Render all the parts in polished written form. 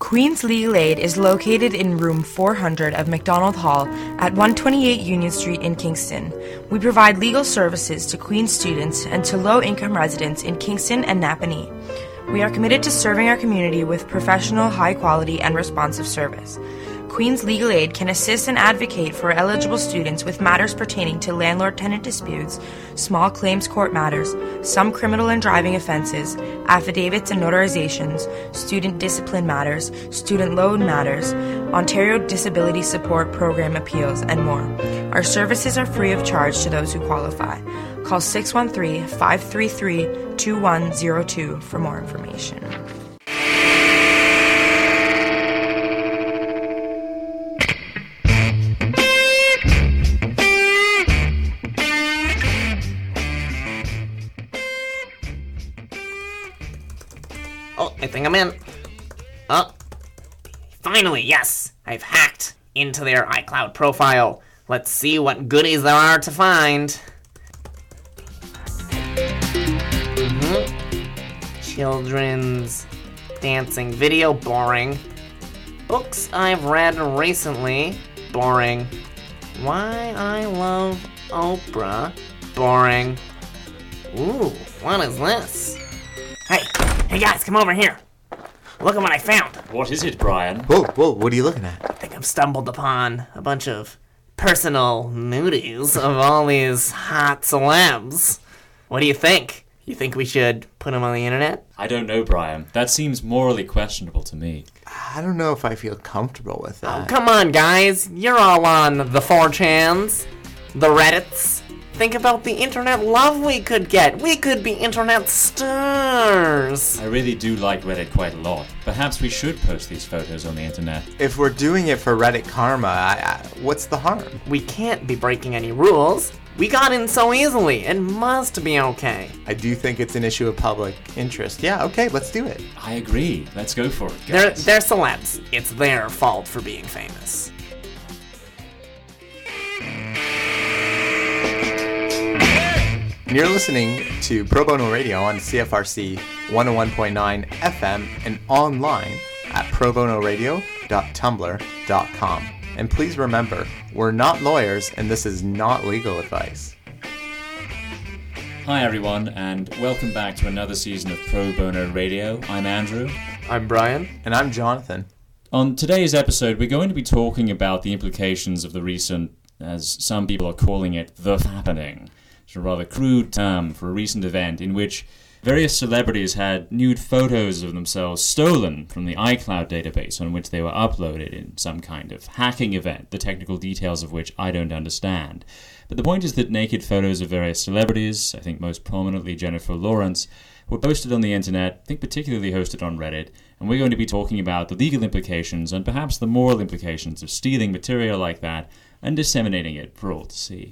Queens Legal Aid is located in room 400 of McDonald Hall at 128 Union Street in Kingston. We provide legal services to Queens students and to low-income residents in Kingston and Napanee. We are committed to serving our community with professional, high-quality, and responsive service. Queens Legal Aid can assist and advocate for eligible students with matters pertaining to landlord-tenant disputes, small claims court matters, some criminal and driving offenses, affidavits and notarizations, student discipline matters, student loan matters, Ontario Disability Support Program appeals, and more. Our services are free of charge to those who qualify. Call 613-533-2102 for more information. Oh, I think I'm in. Oh, finally, yes! I've hacked into their iCloud profile. Let's see what goodies there are to find. Children's dancing video, boring. Books I've read recently, boring. Why I Love Oprah, boring. Ooh, what is this? Hey guys, come over here. Look at what I found. What is it, Brian? Whoa, what are you looking at? I think I've stumbled upon a bunch of personal nudies of all these hot celebs. What do you think? You think we should put them on the internet? I don't know, Brian. That seems morally questionable to me. I don't know if I feel comfortable with that. Oh, come on, guys. You're all on the 4chans, the Reddits. Think about the internet love we could get. We could be internet stars. I really do like Reddit quite a lot. Perhaps we should post these photos on the internet. If we're doing it for Reddit karma, what's the harm? We can't be breaking any rules. We got in so easily. It must be okay. I do think it's an issue of public interest. Yeah, okay, let's do it. I agree. Let's go for it, guys. They're celebs. It's their fault for being famous. And you're listening to Pro Bono Radio on CFRC 101.9 FM and online at probonoradio.tumblr.com. And please remember, we're not lawyers and this is not legal advice. Hi everyone, and welcome back to another season of Pro Bono Radio. I'm Andrew. I'm Brian. And I'm Jonathan. On today's episode, we're going to be talking about the implications of the recent, as some people are calling it, the fappening. It's a rather crude term for a recent event in which various celebrities had nude photos of themselves stolen from the iCloud database on which they were uploaded in some kind of hacking event, the technical details of which I don't understand. But the point is that naked photos of various celebrities, I think most prominently Jennifer Lawrence, were posted on the internet, I think particularly hosted on Reddit, and we're going to be talking about the legal implications and perhaps the moral implications of stealing material like that and disseminating it for all to see.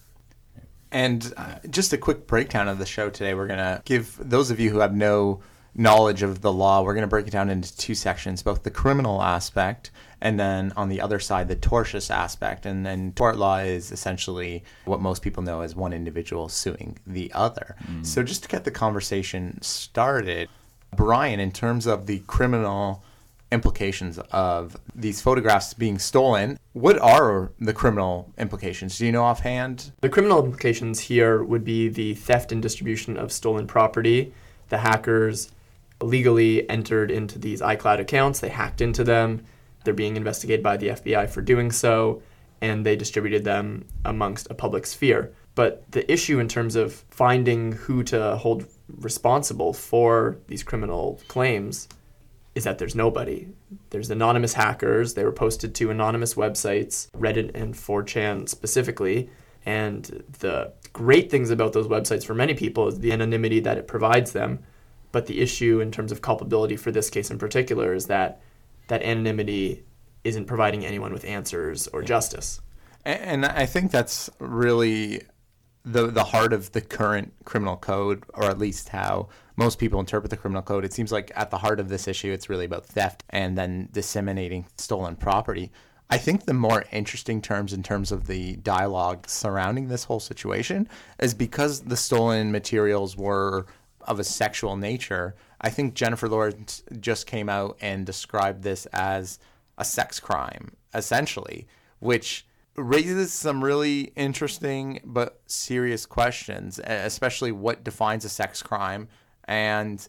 And just a quick breakdown of the show today. We're going to give those of you who have no knowledge of the law, we're going to break it down into two sections, both the criminal aspect and then on the other side, the tortious aspect. And then tort law is essentially what most people know as one individual suing the other. So just to get the conversation started, Brian, in terms of the criminal implications of these photographs being stolen, what are the criminal implications? Do you know offhand? The criminal implications here would be the theft and distribution of stolen property. The hackers illegally entered into these iCloud accounts. They hacked into them. They're being investigated by the FBI for doing so, and they distributed them amongst a public sphere. But the issue in terms of finding who to hold responsible for these criminal claims is that there's nobody. There's anonymous hackers. They were posted to anonymous websites, Reddit and 4chan specifically. And the great things about those websites for many people is the anonymity that it provides them. But the issue in terms of culpability for this case in particular is that that anonymity isn't providing anyone with answers or justice. And I think that's really the heart of the current criminal code, or at least how most people interpret the criminal code. It seems like at the heart of this issue, it's really about theft and then disseminating stolen property. I think the more interesting terms in terms of the dialogue surrounding this whole situation is because the stolen materials were of a sexual nature, I think Jennifer Lawrence just came out and described this as a sex crime, essentially, which raises some really interesting but serious questions, especially what defines a sex crime, and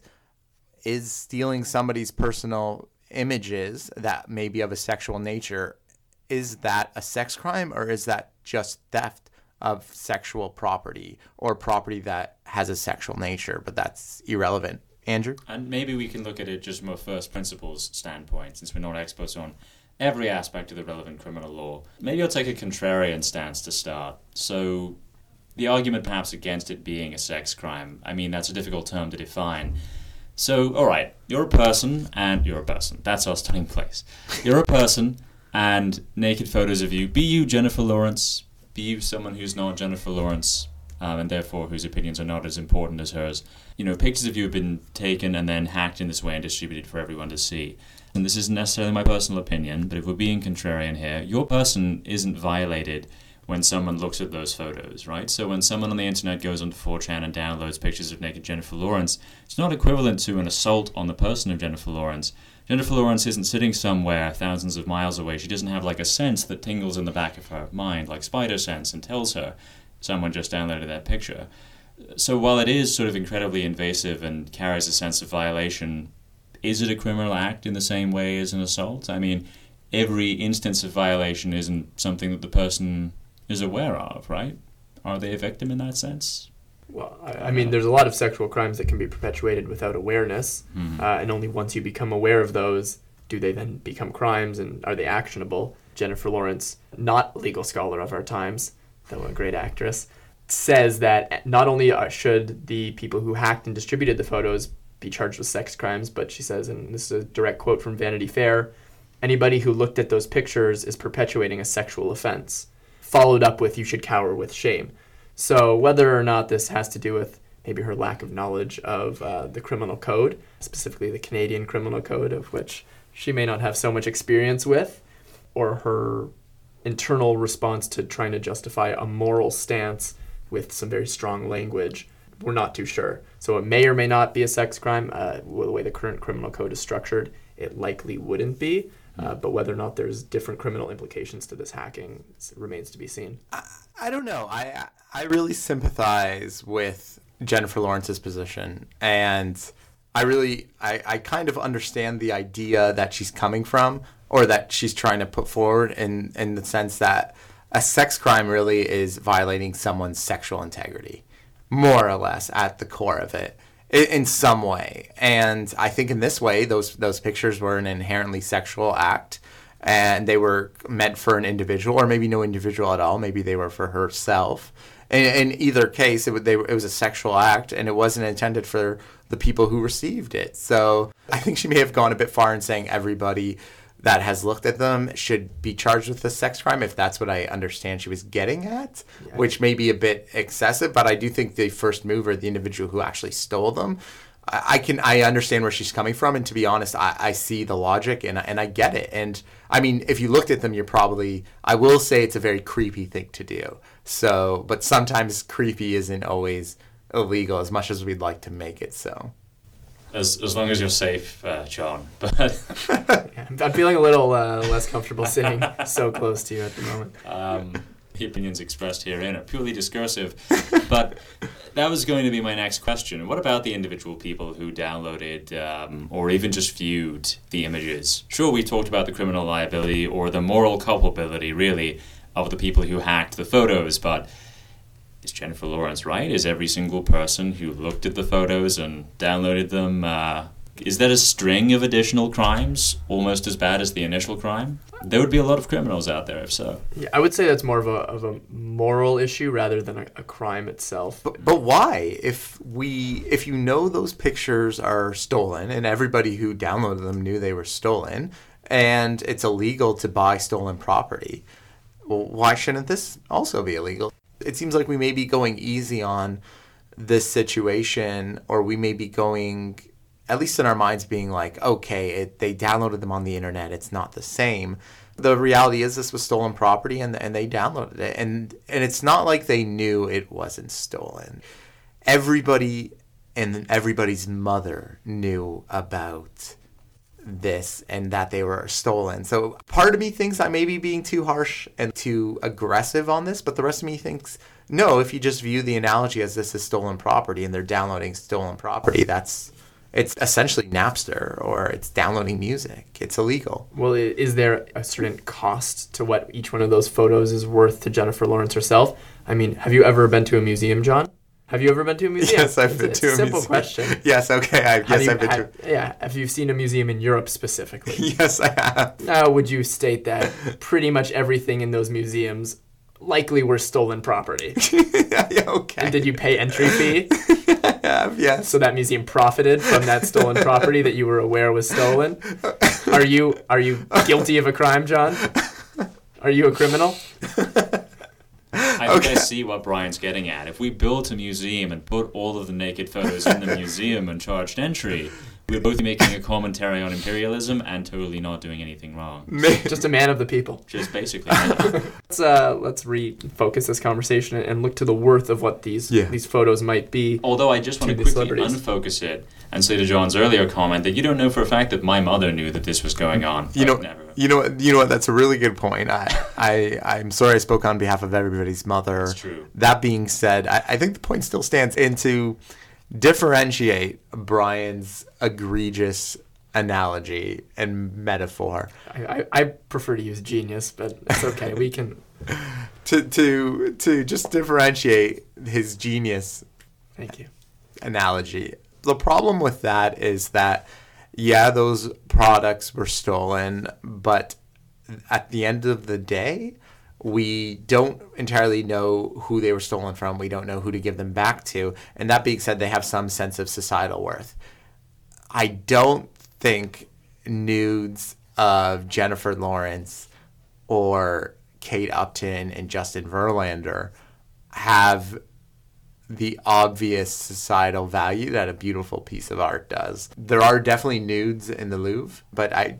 is stealing somebody's personal images that may be of a sexual nature, is that a sex crime, or is that just theft of sexual property or property that has a sexual nature? But that's irrelevant. Andrew? And maybe we can look at it just from a first principles standpoint, since we're not experts on every aspect of the relevant criminal law. Maybe I'll take a contrarian stance to start. So the argument perhaps against it being a sex crime, I mean, that's a difficult term to define. So, all right, you're a person, and you're a person. That's our starting place. You're a person, and naked photos of you, be you Jennifer Lawrence, be you someone who's not Jennifer Lawrence, and therefore whose opinions are not as important as hers. You know, pictures of you have been taken and then hacked in this way and distributed for everyone to see. And this isn't necessarily my personal opinion, but if we're being contrarian here, your person isn't violated when someone looks at those photos, right? So when someone on the internet goes onto 4chan and downloads pictures of naked Jennifer Lawrence, it's not equivalent to an assault on the person of Jennifer Lawrence. Jennifer Lawrence isn't sitting somewhere thousands of miles away. She doesn't have like a sense that tingles in the back of her mind, like spider sense, and tells her someone just downloaded that picture. So while it is sort of incredibly invasive and carries a sense of violation, is it a criminal act in the same way as an assault? I mean, every instance of violation isn't something that the person is aware of, right? Are they a victim in that sense? Well, I mean, there's a lot of sexual crimes that can be perpetuated without awareness, and only once you become aware of those do they then become crimes, and are they actionable. Jennifer Lawrence, not legal scholar of our times, though a great actress, says that not only should the people who hacked and distributed the photos be charged with sex crimes, but she says, and this is a direct quote from Vanity Fair, anybody who looked at those pictures is perpetuating a sexual offense, followed up with, you should cower with shame. So whether or not this has to do with maybe her lack of knowledge of the criminal code, specifically the Canadian criminal code, of which she may not have so much experience with, or her internal response to trying to justify a moral stance with some very strong language, we're not too sure. So it may or may not be a sex crime. The way the current criminal code is structured, it likely wouldn't be. But whether or not there's different criminal implications to this hacking remains to be seen. I don't know. I really sympathize with Jennifer Lawrence's position, and I kind of understand the idea that she's coming from, or that she's trying to put forward, in the sense that a sex crime really is violating someone's sexual integrity, more or less, at the core of it, in some way. And I think in this way, those pictures were an inherently sexual act, and they were meant for an individual, or maybe no individual at all. Maybe they were for herself. In either case, it was a sexual act, and it wasn't intended for the people who received it. So I think she may have gone a bit far in saying everybody that has looked at them should be charged with a sex crime, if that's what I understand she was getting at, which may be a bit excessive. But I do think the first mover, the individual who actually stole them, I understand where she's coming from, and to be honest, I see the logic, and I get it. And I mean, if you looked at them, I will say it's a very creepy thing to do. So, but sometimes creepy isn't always illegal, as much as we'd like to make it so. As long as you're safe, John. But I'm feeling a little less comfortable sitting so close to you at the moment. The opinions expressed herein are purely discursive. But that was going to be my next question. What about the individual people who downloaded or even just viewed the images? Sure, we talked about the criminal liability or the moral culpability, really, of the people who hacked the photos, but is Jennifer Lawrence right? Is every single person who looked at the photos and downloaded them, is that a string of additional crimes almost as bad as the initial crime? There would be a lot of criminals out there if so. Yeah, I would say that's more of a moral issue rather than a crime itself. But why? If you know those pictures are stolen, and everybody who downloaded them knew they were stolen, and it's illegal to buy stolen property, well, why shouldn't this also be illegal? It seems like we may be going easy on this situation, or we may be going, at least in our minds, being like, okay, they downloaded them on the internet, it's not the same. The reality is this was stolen property, and they downloaded it. And it's not like they knew it wasn't stolen. Everybody and everybody's mother knew about this and that they were stolen. So part of me thinks I may be being too harsh and too aggressive on this, but the rest of me thinks, no, if you just view the analogy as this is stolen property and they're downloading stolen property, it's essentially Napster, or it's downloading music. It's illegal. Well, is there a certain cost to what each one of those photos is worth to Jennifer Lawrence herself? I mean, have you ever been to a museum, John? Have you ever been to a museum? Yes, I've been to a museum. Simple question. Yes, okay. I've been to. Yeah, have you seen a museum in Europe specifically? Yes, I have. Now, would you state that pretty much everything in those museums likely were stolen property? Yeah, okay. And did you pay entry fee? I have, yes. So that museum profited from that stolen property that you were aware was stolen? Are you guilty of a crime, John? Are you a criminal? I think I see what Brian's getting at. If we built a museum and put all of the naked photos in the museum and charged entry, we're both making a commentary on imperialism and totally not doing anything wrong. Just a man of the people. Just basically. Let's refocus this conversation and look to the worth of what these photos might be. Although I just want to quickly unfocus it and say to John's earlier comment that you don't know for a fact that my mother knew that this was going on. You know what? That's a really good point. I'm sorry I spoke on behalf of everybody's mother. That's true. That being said, I think the point still stands. And to differentiate Brian's egregious analogy and metaphor. I prefer to use genius, but it's okay. We can to just differentiate his genius. Thank you. Analogy. The problem with that is that, yeah, those products were stolen, but at the end of the day, we don't entirely know who they were stolen from. We don't know who to give them back to. And that being said, they have some sense of societal worth. I don't think nudes of Jennifer Lawrence or Kate Upton and Justin Verlander have the obvious societal value that a beautiful piece of art does. There are definitely nudes in the Louvre, but I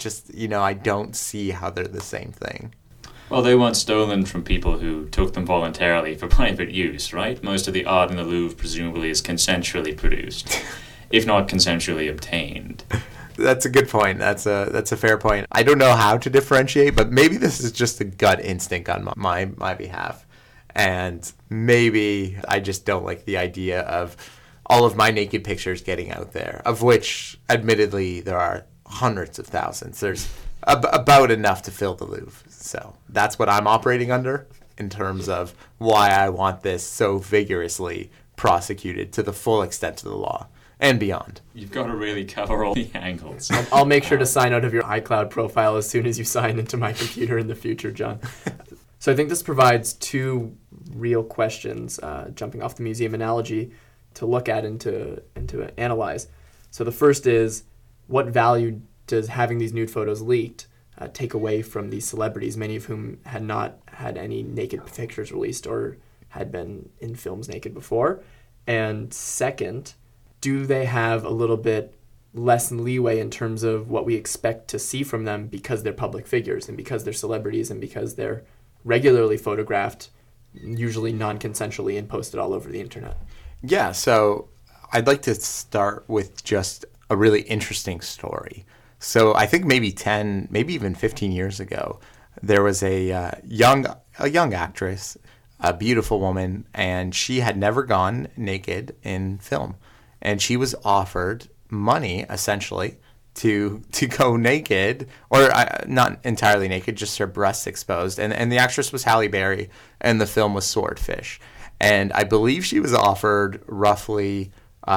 don't see how they're the same thing. Well, they weren't stolen from people who took them voluntarily for private use, right? Most of the art in the Louvre presumably is consensually produced, if not consensually obtained. That's a good point. That's a fair point. I don't know how to differentiate, but maybe this is just a gut instinct on my behalf. And maybe I just don't like the idea of all of my naked pictures getting out there, of which, admittedly, there are hundreds of thousands. There's about enough to fill the Louvre. So that's what I'm operating under in terms of why I want this so vigorously prosecuted to the full extent of the law and beyond. You've got to really cover all the angles. I'll make sure to sign out of your iCloud profile as soon as you sign into my computer in the future, John. So I think this provides two real questions, jumping off the museum analogy, to look at and to analyze. So the first is, what value does having these nude photos leaked take away from these celebrities, many of whom had not had any naked pictures released or had been in films naked before? And second, do they have a little bit less leeway in terms of what we expect to see from them because they're public figures and because they're celebrities and because they're regularly photographed, usually non-consensually, and posted all over the internet? Yeah, so I'd like to start with just a really interesting story. So I think maybe 10, maybe even 15 years ago, there was a young actress, a beautiful woman, and she had never gone naked in film. And she was offered money, essentially, to go naked, or not entirely naked, just her breasts exposed. And the actress was Halle Berry, and the film was Swordfish. And I believe she was offered roughly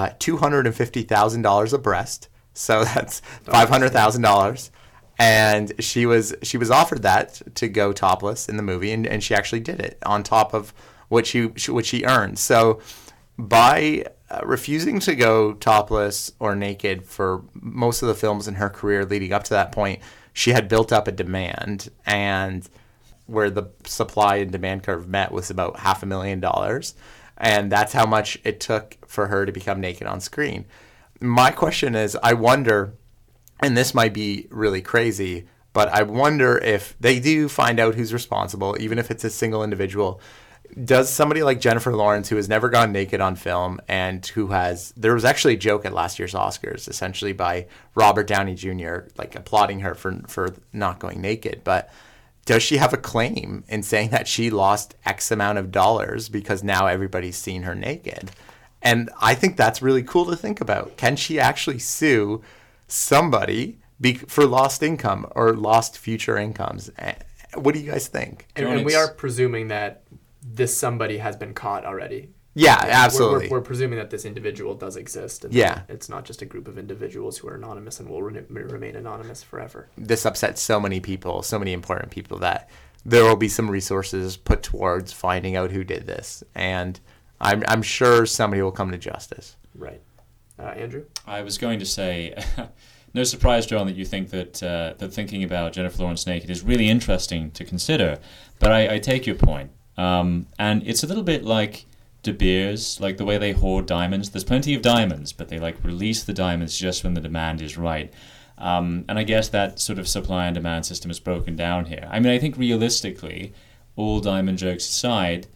$250,000 a breast, so that's $500,000. And she was offered that to go topless in the movie, and she actually did it on top of what she earned. So by refusing to go topless or naked for most of the films in her career leading up to that point, she had built up a demand, and where the supply and demand curve met was about $500,000, and that's how much it took for her to become naked on screen. My question is, I wonder, and this might be really crazy, but I wonder if they do find out who's responsible, even if it's a single individual, does somebody like Jennifer Lawrence, who has never gone naked on film and there was actually a joke at last year's Oscars, essentially by Robert Downey Jr., like applauding her for not going naked. But does she have a claim in saying that she lost X amount of dollars because now everybody's seen her naked? And I think that's really cool to think about. Can she actually sue somebody for lost income or lost future incomes? What do you guys think? And we are presuming that this somebody has been caught already. Yeah, absolutely. We're presuming that this individual does exist. And yeah. It's not just a group of individuals who are anonymous and will remain anonymous forever. This upsets so many people, so many important people, that there will be some resources put towards finding out who did this. And I'm sure somebody will come to justice. Right. Andrew? I was going to say, no surprise, John, that you think that thinking about Jennifer Lawrence naked is really interesting to consider. But I take your point. And it's a little bit like De Beers, like the way they hoard diamonds. There's plenty of diamonds, but they release the diamonds just when the demand is right. And I guess that sort of supply and demand system is broken down here. I mean, I think realistically, all diamond jokes aside,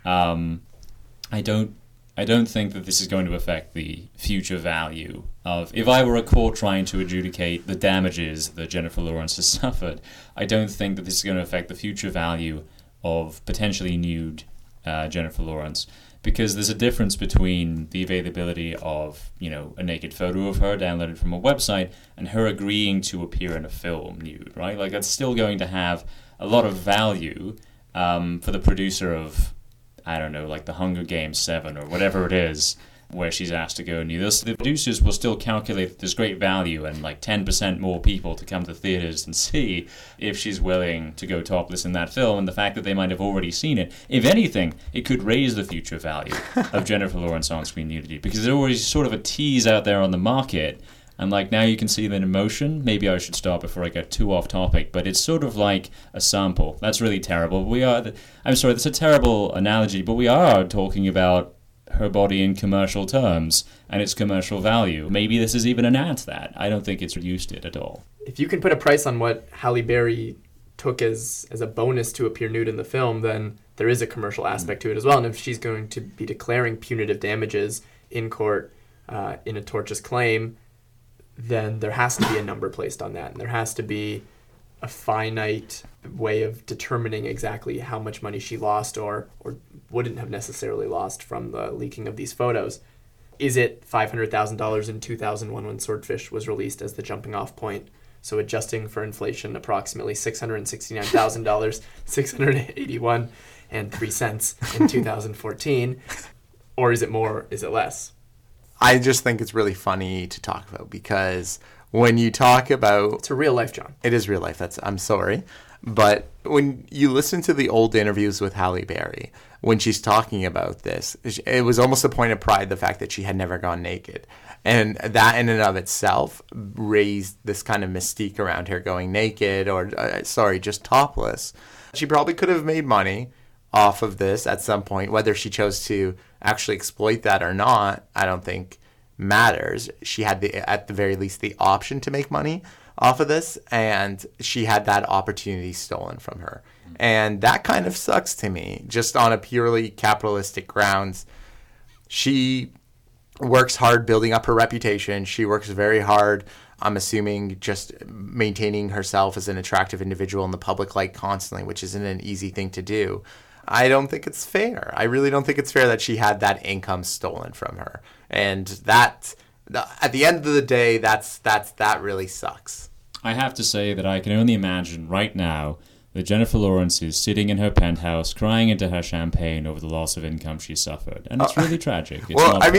I don't think that this is going to affect the future value of... If I were a court trying to adjudicate the damages that Jennifer Lawrence has suffered, I don't think that this is going to affect the future value of potentially nude Jennifer Lawrence, because there's a difference between the availability of, a naked photo of her downloaded from a website and her agreeing to appear in a film nude, right? Like, that's still going to have a lot of value for the producer of, I don't know, like the Hunger Games 7 or whatever it is, where she's asked to go nude. The producers will still calculate that there's great value and like 10% more people to come to theaters and see if she's willing to go topless in that film. And the fact that they might have already seen it, if anything, it could raise the future value of Jennifer Lawrence on-screen nudity, because there's always sort of a tease out there on the market. And like now you can see them in motion. Maybe I should stop before I get too off topic, but it's sort of like a sample. That's really terrible. I'm sorry, that's a terrible analogy, but we are talking about her body in commercial terms and its commercial value. Maybe this is even an ad to that. I don't think it's reduced it at all. If you can put a price on what Halle Berry took as a bonus to appear nude in the film, then there is a commercial aspect to it as well. And if she's going to be declaring punitive damages in court in a tortious claim, then there has to be a number placed on that. And there has to be a finite way of determining exactly how much money she lost or wouldn't have necessarily lost from the leaking of these photos. Is it $500,000 in 2001 when Swordfish was released as the jumping off point? So adjusting for inflation, approximately $669,000, $681.03 in 2014. Or is it more? Is it less? I just think it's really funny to talk about, because when you talk about... It's a real life, John. It is real life. I'm sorry. But when you listen to the old interviews with Halle Berry, when she's talking about this, it was almost a point of pride, the fact that she had never gone naked. And that in and of itself raised this kind of mystique around her going naked or, just topless. She probably could have made money off of this at some point. Whether she chose to actually exploit that or not, I don't think matters. She had, at the very least, the option to make money off of this, and she had that opportunity stolen from her. And that kind of sucks to me, just on a purely capitalistic grounds. She works hard building up her reputation. She works very hard, I'm assuming, just maintaining herself as an attractive individual in the public light constantly, which isn't an easy thing to do. I don't think it's fair. I really don't think it's fair that she had that income stolen from her. And that, at the end of the day, that really sucks. I have to say that I can only imagine right now that Jennifer Lawrence is sitting in her penthouse crying into her champagne over the loss of income she suffered. And it's really tragic. It's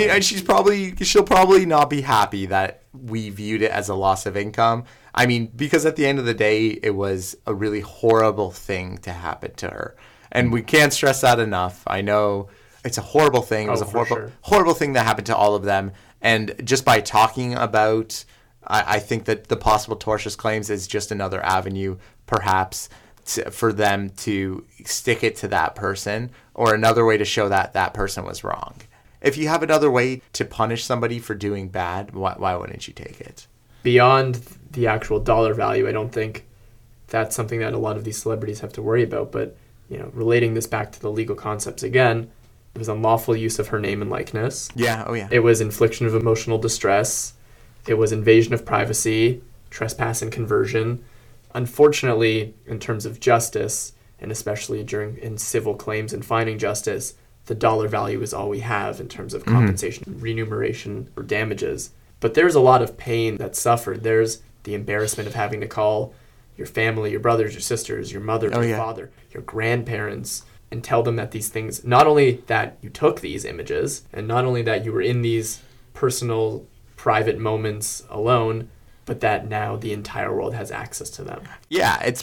and she'll probably not be happy that we viewed it as a loss of income. I mean, because at the end of the day, it was a really horrible thing to happen to her. And we can't stress that enough. I know it's a horrible thing. It was a horrible thing that happened to all of them. And just by talking about, I think that the possible tortious claims is just another avenue, perhaps, for them to stick it to that person, or another way to show that that person was wrong. If you have another way to punish somebody for doing bad, why wouldn't you take it? Beyond the actual dollar value, I don't think that's something that a lot of these celebrities have to worry about. But relating this back to the legal concepts again, it was unlawful use of her name and likeness. Yeah, oh yeah. It was infliction of emotional distress. It was invasion of privacy, trespass and conversion. Unfortunately, in terms of justice, and especially in civil claims and finding justice, the dollar value is all we have in terms of compensation, remuneration, or damages. But there's a lot of pain that's suffered. There's the embarrassment of having to call your family, your brothers, your sisters, your mother, your father, your grandparents, and tell them that these things, not only that you took these images, and not only that you were in these personal, private moments alone, but that now the entire world has access to them. Yeah, it's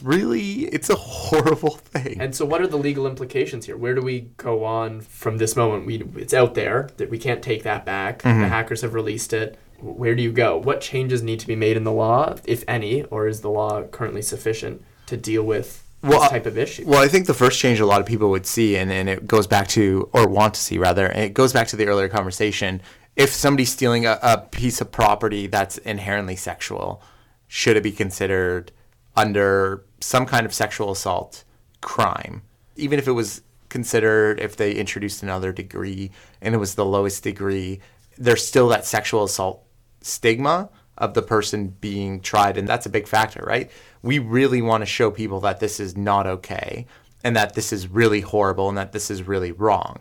a horrible thing. And so what are the legal implications here? Where do we go on from this moment? It's out there, that we can't take that back. The hackers have released it. Where do you go? What changes need to be made in the law, if any, or is the law currently sufficient to deal with this type of issue? Well, I think the first change a lot of people would see, and it goes back to, or want to see rather, and it goes back to the earlier conversation. If somebody's stealing a piece of property that's inherently sexual, should it be considered under some kind of sexual assault crime? Even if it was considered, if they introduced another degree and it was the lowest degree, there's still that sexual assault stigma of the person being tried, and that's a big factor, right? We really want to show people that this is not okay and that this is really horrible and that this is really wrong.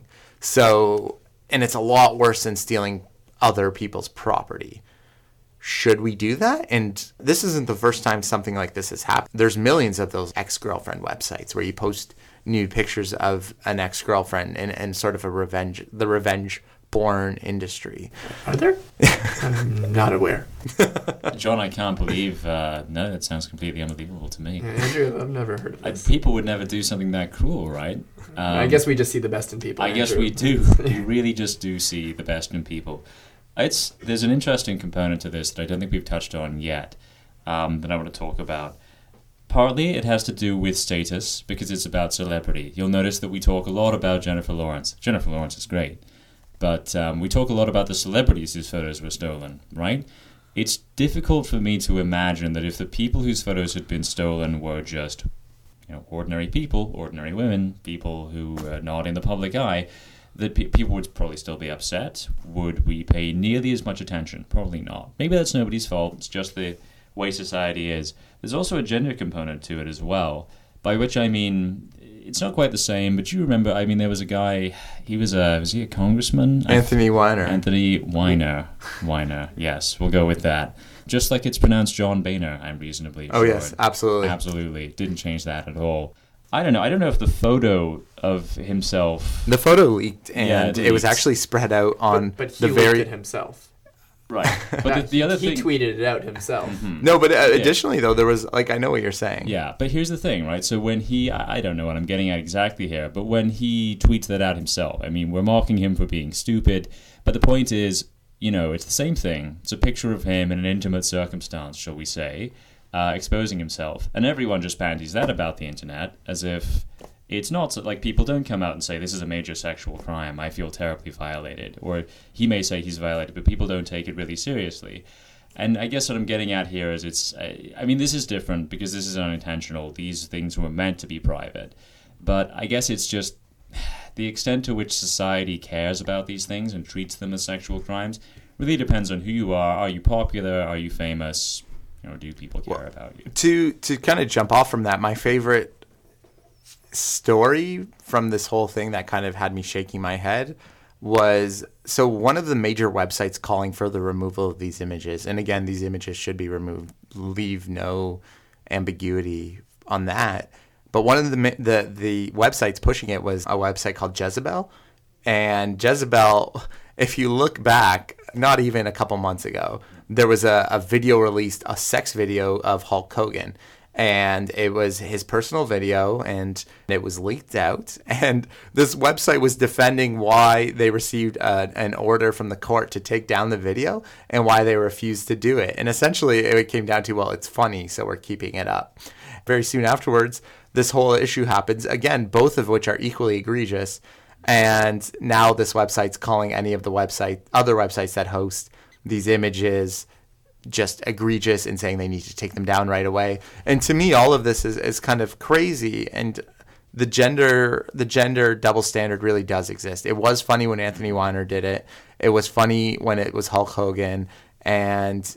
So, and it's a lot worse than stealing other people's property. Should we do that? And this isn't the first time something like this has happened. There's millions of those ex-girlfriend websites where you post nude pictures of an ex-girlfriend and sort of the revenge porn industry. Are there? I'm not aware. John, I can't believe, no, that sounds completely unbelievable to me. Andrew, I've never heard of this. People would never do something that cruel, right? I guess we just see the best in people. I guess we do. We really just do see the best in people. There's an interesting component to this that I don't think we've touched on yet that I want to talk about. Partly it has to do with status because it's about celebrity. You'll notice that we talk a lot about Jennifer Lawrence. Jennifer Lawrence is great. But we talk a lot about the celebrities whose photos were stolen, right? It's difficult for me to imagine that if the people whose photos had been stolen were just, ordinary people, ordinary women, people who are not in the public eye, that people would probably still be upset. Would we pay nearly as much attention? Probably not. Maybe that's nobody's fault. It's just the way society is. There's also a gender component to it as well, by which I mean, it's not quite the same, but you remember, there was a guy, was he a congressman? Anthony Weiner. Anthony Weiner. Weiner, yes, we'll go with that. Just like it's pronounced John Boehner, I'm reasonably sure. Oh, yes, absolutely. Absolutely. Didn't change that at all. I don't know. I don't know if the photo of himself... The photo leaked, and it was actually spread out on but he leaked it himself. Right. But the other thing... He tweeted it out himself. Mm-hmm. No, but additionally, though, there was, I know what you're saying. Yeah, but here's the thing, right? So when I don't know what I'm getting at exactly here, but when he tweets that out himself, we're mocking him for being stupid, but the point is, it's the same thing. It's a picture of him in an intimate circumstance, shall we say, exposing himself. And everyone just bandies that about the internet as if it's not like people don't come out and say this is a major sexual crime. I feel terribly violated. Or he may say he's violated, but people don't take it really seriously. And I guess what I'm getting at here is this is different because this is unintentional. These things were meant to be private. But I guess it's just the extent to which society cares about these things and treats them as sexual crimes really depends on who you are. Are you popular? Are you famous? Do people care about you? To kind of jump off from that, my favorite story from this whole thing that kind of had me shaking my head was, so one of the major websites calling for the removal of these images, and again, these images should be removed, leave no ambiguity on that, but one of the websites pushing it was a website called Jezebel. And Jezebel, if you look back, not even a couple months ago, there was a video released, a sex video of Hulk Hogan. And it was his personal video, and it was leaked out. And this website was defending why they received an order from the court to take down the video and why they refused to do it. And essentially, it came down to, well, it's funny, so we're keeping it up. Very soon afterwards, this whole issue happens, again, both of which are equally egregious. And now this website's calling any of the other websites that host these images just egregious and saying they need to take them down right away. And to me, all of this is kind of crazy. And the gender double standard really does exist. It was funny when Anthony Weiner did it. It was funny when it was Hulk Hogan, and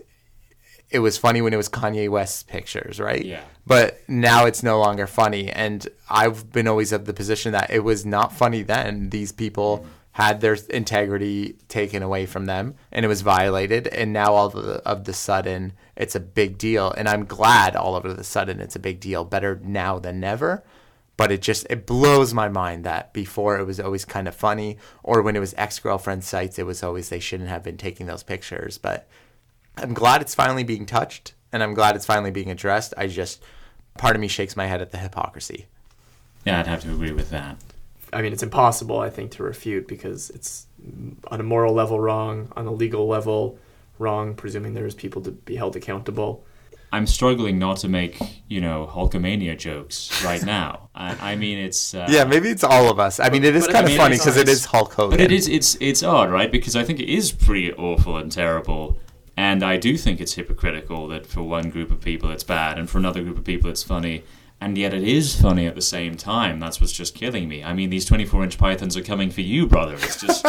it was funny when it was Kanye West's pictures, right? Yeah. But now it's no longer funny, and I've been always of the position that it was not funny then. These people had their integrity taken away from them, and it was violated, and now all of the sudden it's a big deal. And I'm glad all of the sudden it's a big deal. Better now than never. But it blows my mind that before it was always kind of funny, or when it was ex-girlfriend sites, it was always they shouldn't have been taking those pictures. But I'm glad it's finally being touched, and I'm glad it's finally being addressed. Part of me shakes my head at the hypocrisy. Yeah, I'd have to agree with that. I mean, it's impossible, I think, to refute because it's on a moral level wrong, on a legal level wrong, presuming there's people to be held accountable. I'm struggling not to make, Hulkamania jokes right now. I mean, it's... yeah, maybe it's all of us. I mean, it is kind of funny because it is Hulk Hogan. But it's odd, right? Because I think it is pretty awful and terrible. And I do think it's hypocritical that for one group of people it's bad and for another group of people it's funny. And yet it is funny at the same time. That's what's just killing me. I mean, these 24-inch pythons are coming for you, brother. It's just...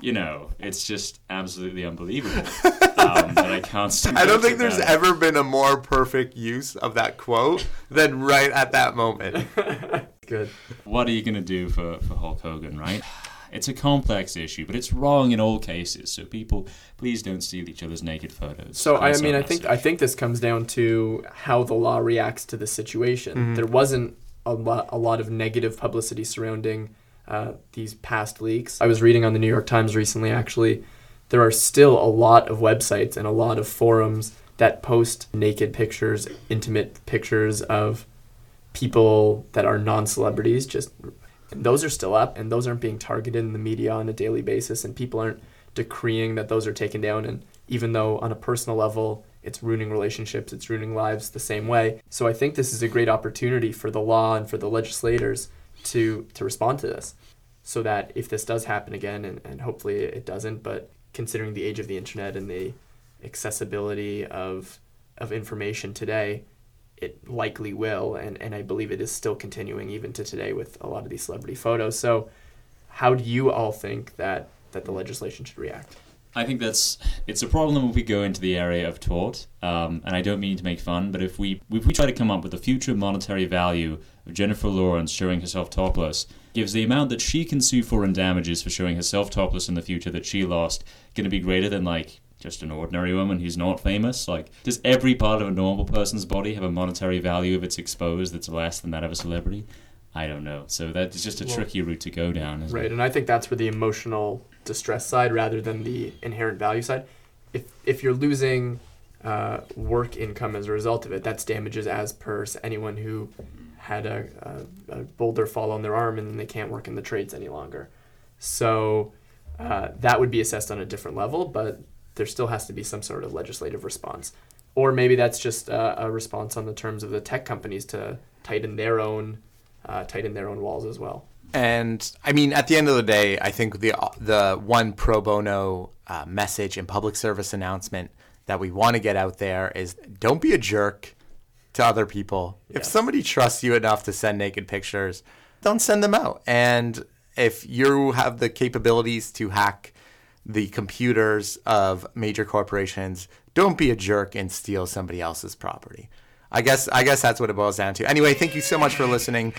it's just absolutely unbelievable that I can't stop. I don't think there's ever been a more perfect use of that quote than right at that moment. Good. What are you going to do for Hulk Hogan, right? It's a complex issue, but it's wrong in all cases. So people, please don't steal each other's naked photos. So I think this comes down to how the law reacts to the situation. Mm-hmm. There wasn't a lot of negative publicity surrounding these past leaks. I was reading on the New York Times recently, actually, there are still a lot of websites and a lot of forums that post naked pictures, intimate pictures of people that are non-celebrities. Those are still up, and those aren't being targeted in the media on a daily basis, and people aren't decreeing that those are taken down. And even though on a personal level, it's ruining relationships, it's ruining lives the same way. So I think this is a great opportunity for the law and for the legislators to respond to this, so that if this does happen again, and hopefully it doesn't, but considering the age of the internet and the accessibility of information today, it likely will, and I believe it is still continuing even to today with a lot of these celebrity photos. So how do you all think that the legislation should react? I think it's a problem if we go into the area of tort, and I don't mean to make fun, but if we try to come up with the future monetary value of Jennifer Lawrence showing herself topless, gives the amount that she can sue for in damages for showing herself topless in the future that she lost going to be greater than just an ordinary woman who's not famous? Does every part of a normal person's body have a monetary value if it's exposed that's less than that of a celebrity? I don't know. So that's just a tricky route to go down, isn't it? And I think that's where the emotional distress side rather than the inherent value side. If you're losing work income as a result of it, that's damages as per anyone who had a boulder fall on their arm and then they can't work in the trades any longer. So that would be assessed on a different level, but there still has to be some sort of legislative response. Or maybe that's just a response on the terms of the tech companies to tighten their own walls as well. And I mean, at the end of the day, I think the one pro bono message and public service announcement that we want to get out there is don't be a jerk to other people. If somebody trusts you enough to send naked pictures, don't send them out. And if you have the capabilities to hack the computers of major corporations, don't be a jerk and steal somebody else's property. I guess that's what it boils down to. Anyway, thank you so much for listening.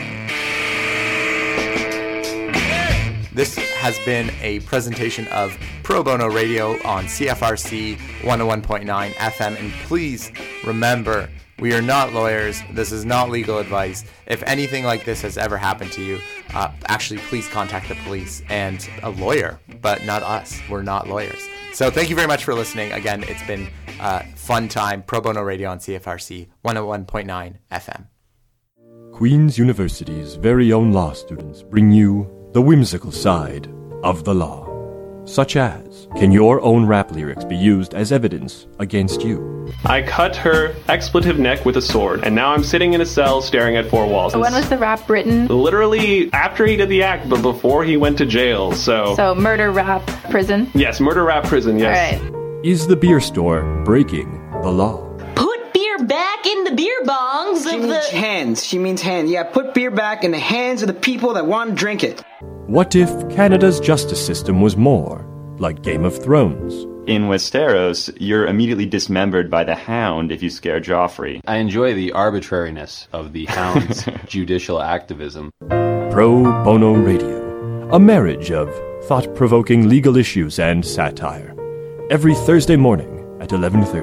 This has been a presentation of Pro Bono Radio on CFRC 101.9 FM. And please remember, we are not lawyers. This is not legal advice. If anything like this has ever happened to you, actually, please contact the police and a lawyer, but not us. We're not lawyers. So thank you very much for listening. Again, it's been a fun time. Pro Bono Radio on CFRC 101.9 FM. Queen's University's very own law students bring you the whimsical side of the law. Such as, can your own rap lyrics be used as evidence against you? I cut her expletive neck with a sword, and now I'm sitting in a cell staring at four walls. When was the rap written? Literally after he did the act, but before he went to jail, So murder, rap, prison? Yes, murder, rap, prison, yes. All right. Is the beer store breaking the law? Put beer back in the beer bongs She of means the... hands. She means hands. Yeah, put beer back in the hands of the people that want to drink it. What if Canada's justice system was more like Game of Thrones? In Westeros, you're immediately dismembered by the Hound if you scare Joffrey. I enjoy the arbitrariness of the Hound's judicial activism. Pro Bono Radio, a marriage of thought-provoking legal issues and satire. Every Thursday morning at 11:30.